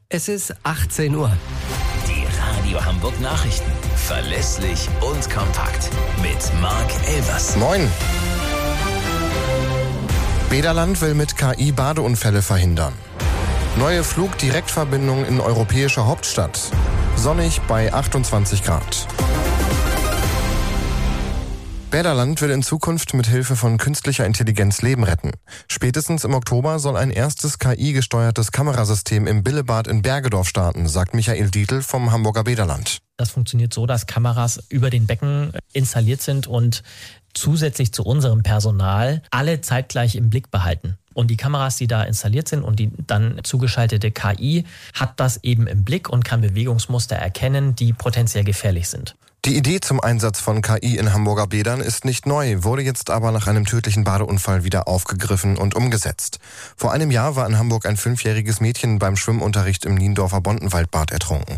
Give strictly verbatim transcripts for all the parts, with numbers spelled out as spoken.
Es ist achtzehn Uhr. Die Radio Hamburg Nachrichten. Verlässlich und kompakt. Mit Marc Elvers. Moin. Bäderland will mit K I Badeunfälle verhindern. Neue Flugdirektverbindung in europäischer Hauptstadt. Sonnig bei achtundzwanzig Grad. Bäderland will in Zukunft mit Hilfe von künstlicher Intelligenz Leben retten. Spätestens im Oktober soll ein erstes K I-gesteuertes Kamerasystem im Billebad in Bergedorf starten, sagt Michael Dietl vom Hamburger Bäderland. Das funktioniert so, dass Kameras über den Becken installiert sind und zusätzlich zu unserem Personal alle zeitgleich im Blick behalten. Und die Kameras, die da installiert sind und die dann zugeschaltete K I, hat das eben im Blick und kann Bewegungsmuster erkennen, die potenziell gefährlich sind. Die Idee zum Einsatz von K I in Hamburger Bädern ist nicht neu, wurde jetzt aber nach einem tödlichen Badeunfall wieder aufgegriffen und umgesetzt. Vor einem Jahr war in Hamburg ein fünfjähriges Mädchen beim Schwimmunterricht im Niendorfer Bontenwaldbad ertrunken.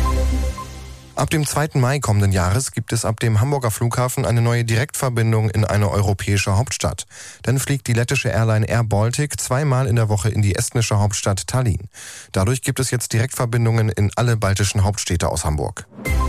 Ab dem zweiten Mai kommenden Jahres gibt es ab dem Hamburger Flughafen eine neue Direktverbindung in eine europäische Hauptstadt. Dann fliegt die lettische Airline Air Baltic zweimal in der Woche in die estnische Hauptstadt Tallinn. Dadurch gibt es jetzt Direktverbindungen in alle baltischen Hauptstädte aus Hamburg.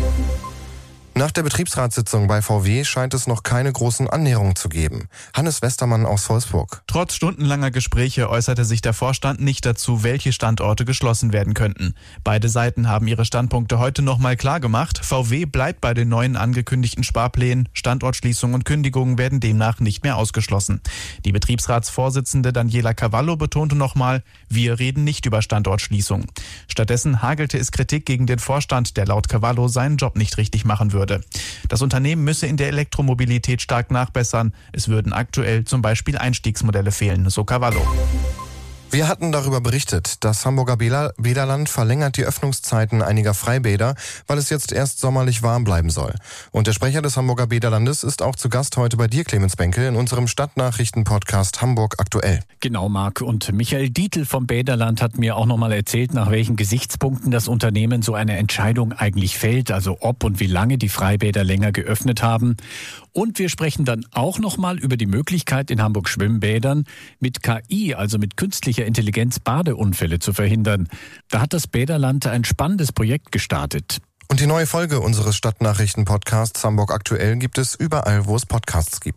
Nach der Betriebsratssitzung bei V W scheint es noch keine großen Annäherungen zu geben. Hannes Westermann aus Wolfsburg. Trotz stundenlanger Gespräche äußerte sich der Vorstand nicht dazu, welche Standorte geschlossen werden könnten. Beide Seiten haben ihre Standpunkte heute nochmal klar gemacht. V W bleibt bei den neuen angekündigten Sparplänen. Standortschließungen und Kündigungen werden demnach nicht mehr ausgeschlossen. Die Betriebsratsvorsitzende Daniela Cavallo betonte nochmal, wir reden nicht über Standortschließung. Stattdessen hagelte es Kritik gegen den Vorstand, der laut Cavallo seinen Job nicht richtig machen würde. Das Unternehmen müsse in der Elektromobilität stark nachbessern. Es würden aktuell zum Beispiel Einstiegsmodelle fehlen, so Cavallo. Wir hatten darüber berichtet, das Hamburger Bäderland verlängert die Öffnungszeiten einiger Freibäder, weil es jetzt erst sommerlich warm bleiben soll. Und der Sprecher des Hamburger Bäderlandes ist auch zu Gast heute bei dir, Clemens Benke, in unserem Stadtnachrichten-Podcast Hamburg aktuell. Genau, Marc. Und Michael Dietl vom Bäderland hat mir auch nochmal erzählt, nach welchen Gesichtspunkten das Unternehmen so eine Entscheidung eigentlich fällt, also ob und wie lange die Freibäder länger geöffnet haben. Und wir sprechen dann auch nochmal über die Möglichkeit, in Hamburg Schwimmbädern mit K I, also mit künstlicher Intelligenz, Badeunfälle zu verhindern. Da hat das Bäderland ein spannendes Projekt gestartet. Und die neue Folge unseres Stadtnachrichten-Podcasts Hamburg aktuell gibt es überall, wo es Podcasts gibt.